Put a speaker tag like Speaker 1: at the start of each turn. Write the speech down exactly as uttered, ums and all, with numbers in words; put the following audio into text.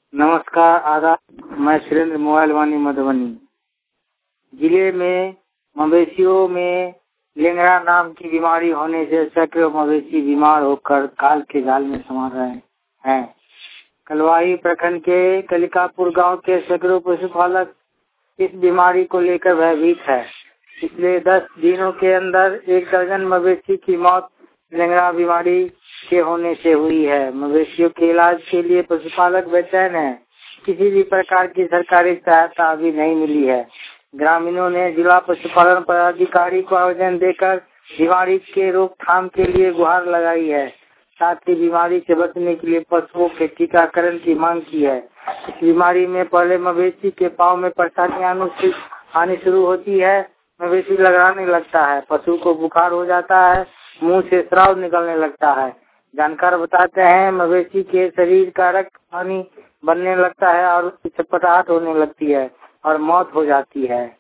Speaker 1: नमस्कार, आदाब। मैं सुरेंद्र मोबाइल वानी मधुबनी जिले में मवेशियों में लेंगड़ा नाम की बीमारी होने से सैकड़ों मवेशी बीमार होकर काल के जाल में समा रहे हैं। कलवाही प्रखंड के कलिकापुर गांव के सैकड़ों पशुपालक इस बीमारी को लेकर भयभीत है। पिछले दस दिनों के अंदर एक दर्जन मवेशी की मौत लेंगड़ा बीमारी के होने से हुई है। मवेशियों के इलाज के लिए पशुपालक बेचैन है। किसी भी प्रकार की सरकारी सहायता अभी नहीं मिली है। ग्रामीणों ने जिला पशुपालन पदाधिकारी को आवेदन देकर बीमारी के रोकथाम के लिए गुहार लगाई है। साथ ही बीमारी से बचने के लिए पशुओं के टीकाकरण की मांग की है। इस बीमारी में पहले मवेशी के पाँव में परेशानी आनी शुरू होती है। मवेशी लगाने लगता है, पशु को बुखार हो जाता है, मुंह से स्राव निकलने लगता है। जानकार बताते हैं मवेशी के शरीर का रक्त पानी बनने लगता है और उसकी चटपटाहट होने लगती है और मौत हो जाती है।